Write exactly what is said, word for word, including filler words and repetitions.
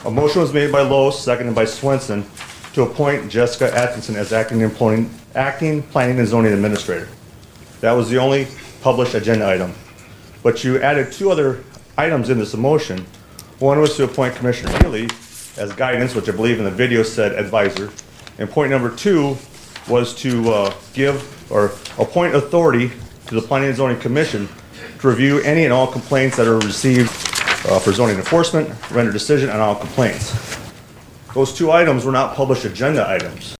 A motion was made by Lowe, seconded by Swenson, to appoint Jessica Atkinson as acting, employing, acting planning and zoning administrator. That was the only published agenda item. But you added two other items in this motion. One was to appoint Commissioner Healy as guidance, which I believe in the video said advisor. And point number two was to uh, give or appoint authority to the Planning and Zoning Commission to review any and all complaints that are received uh, for zoning enforcement, render decision on all complaints. Those two items were not published agenda items.